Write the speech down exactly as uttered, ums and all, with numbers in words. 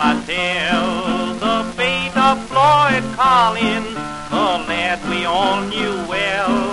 I tell the fate of Floyd Collins, the lad we all knew well.